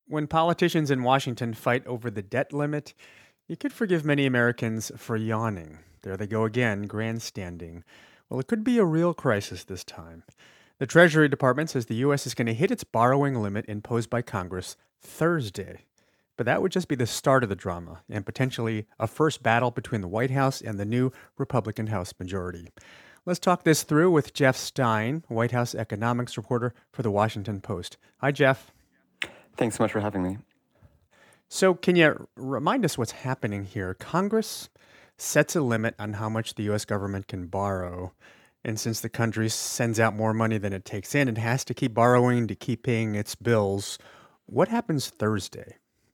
When politicians in Washington fight over the debt limit, you could forgive many Americans for yawning. There they go again, grandstanding. Well, it could be a real crisis this time. The Treasury Department says the U.S. is going to hit its borrowing limit imposed by Congress Thursday. But that would just be the start of the drama and potentially a first battle between the White House and the new Republican House majority. Let's talk this through with Jeff Stein, White House economics reporter for the Washington Post. Hi, Jeff. Thanks so much for having me. So, can you remind us what's happening here? Congress sets a limit on how much the U.S. government can borrow. And since the country sends out more money than it takes in, it has to keep borrowing to keep paying its bills. What happens Thursday?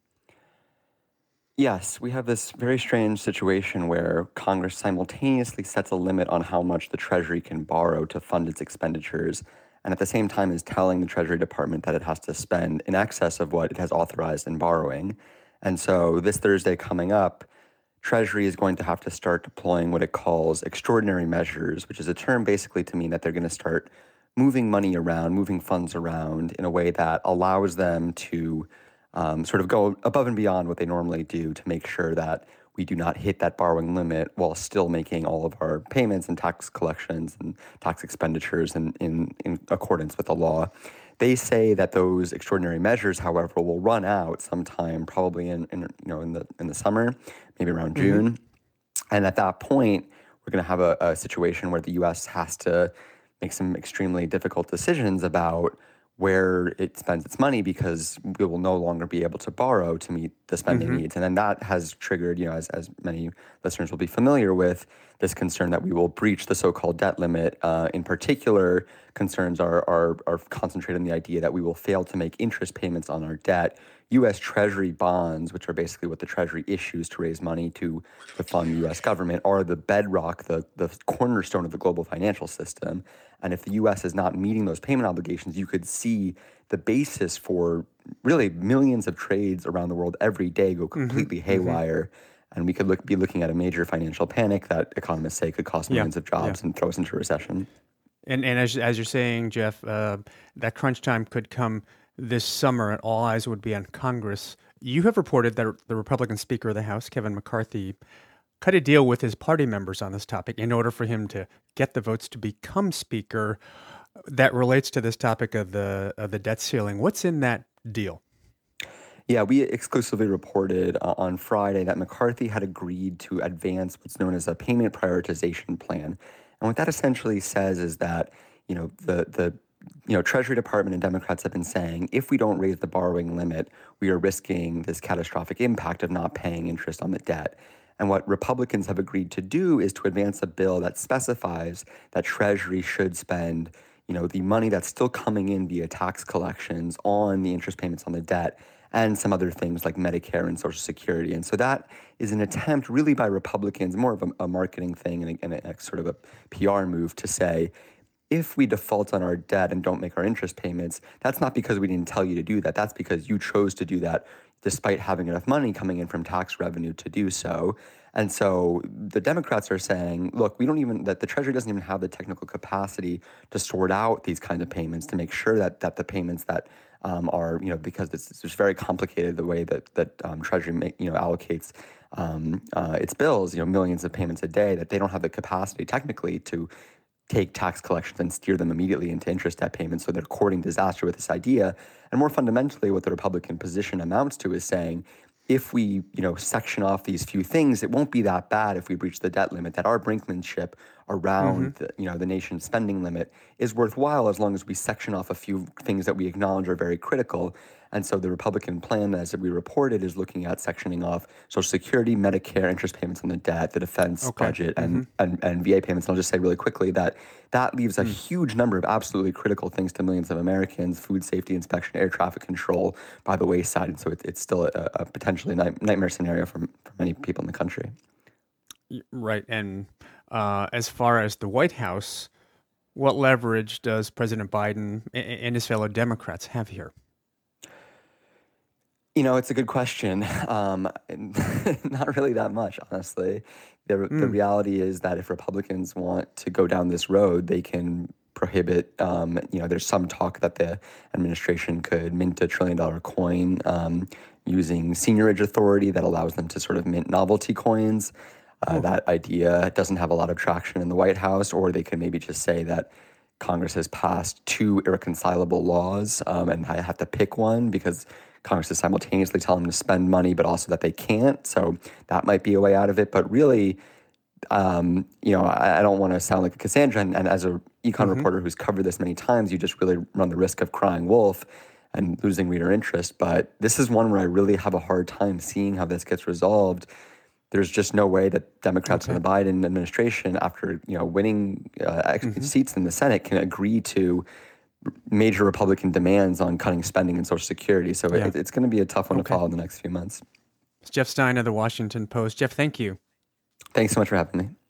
Yes, we have this very strange situation where Congress simultaneously sets a limit on how much the Treasury can borrow to fund its expenditures, and at the same time is telling the Treasury Department that it has to spend in excess of what it has authorized in borrowing. And so this Thursday coming up, Treasury is going to have to start deploying what it calls extraordinary measures, which is a term basically to mean that they're going to start moving money around, moving funds around in a way that allows them to sort of go above and beyond what they normally do to make sure that we do not hit that borrowing limit while still making all of our payments and tax collections and tax expenditures in accordance with the law. They say that those extraordinary measures, however, will run out sometime probably in the summer, maybe around June. And at that point, we're going to have a situation where the U.S. has to make some extremely difficult decisions about where it spends its money because we will no longer be able to borrow to meet the spending needs. And then that has triggered, as many listeners will be familiar with, this concern that we will breach the so-called debt limit. In particular, concerns are concentrated on the idea that we will fail to make interest payments on our debt. U.S. Treasury bonds, which are basically what the Treasury issues to raise money to fund the U.S. government, are the bedrock, the cornerstone of the global financial system. And if the U.S. is not meeting those payment obligations, you could see the basis for really millions of trades around the world every day go completely haywire. And we could be looking at a major financial panic that economists say could cost millions of jobs and throw us into recession. And as you're saying, Jeff, that crunch time could come this summer, and all eyes would be on Congress. You have reported that the Republican Speaker of the House, Kevin McCarthy, cut a deal with his party members on this topic in order for him to get the votes to become Speaker. That relates to this topic of the debt ceiling. What's in that deal? Yeah, we exclusively reported on Friday that McCarthy had agreed to advance what's known as a payment prioritization plan. And what that essentially says is that, the Treasury Department and Democrats have been saying, if we don't raise the borrowing limit, we are risking this catastrophic impact of not paying interest on the debt. And what Republicans have agreed to do is to advance a bill that specifies that Treasury should spend, the money that's still coming in via tax collections on the interest payments on the debt and some other things like Medicare and Social Security. And so that is an attempt really by Republicans, more of a marketing thing and a sort of a PR move to say, if we default on our debt and don't make our interest payments, that's not because we didn't tell you to do that. That's because you chose to do that despite having enough money coming in from tax revenue to do so. And so the Democrats are saying, look, that the Treasury doesn't even have the technical capacity to sort out these kinds of payments to make sure that the payments that are, because it's just very complicated the way that Treasury allocates its bills, millions of payments a day, that they don't have the capacity technically to take tax collections and steer them immediately into interest debt payments. So they're courting disaster with this idea. And more fundamentally, what the Republican position amounts to is saying, if we, section off these few things, it won't be that bad if we breach the debt limit, that our brinkmanship around the nation's spending limit is worthwhile as long as we section off a few things that we acknowledge are very critical. And so the Republican plan, as we reported, is looking at sectioning off Social Security, Medicare, interest payments on the debt, the defense budget, and VA payments. And I'll just say really quickly that leaves a huge number of absolutely critical things to millions of Americans: food safety inspection, air traffic control, by the wayside. And so it's still a potentially nightmare scenario for many people in the country. Right. And as far as the White House, what leverage does President Biden and his fellow Democrats have here? It's a good question. Not really that much, honestly. The reality is that if Republicans want to go down this road, they can prohibit, there's some talk that the administration could mint a $1 trillion coin using seigniorage authority that allows them to sort of mint novelty coins. That idea doesn't have a lot of traction in the White House, or they could maybe just say that Congress has passed two irreconcilable laws, and I have to pick one because Congress is simultaneously telling them to spend money, but also that they can't. So that might be a way out of it. But really, I don't want to sound like a Cassandra. And as a econ reporter who's covered this many times, you just really run the risk of crying wolf and losing reader interest. But this is one where I really have a hard time seeing how this gets resolved. There's just no way that Democrats in the Biden administration, after winning seats in the Senate, can agree to major Republican demands on cutting spending and Social Security. So it's going to be a tough one to follow in the next few months. Jeff Stein of the Washington Post. Jeff, thank you. Thanks so much for having me.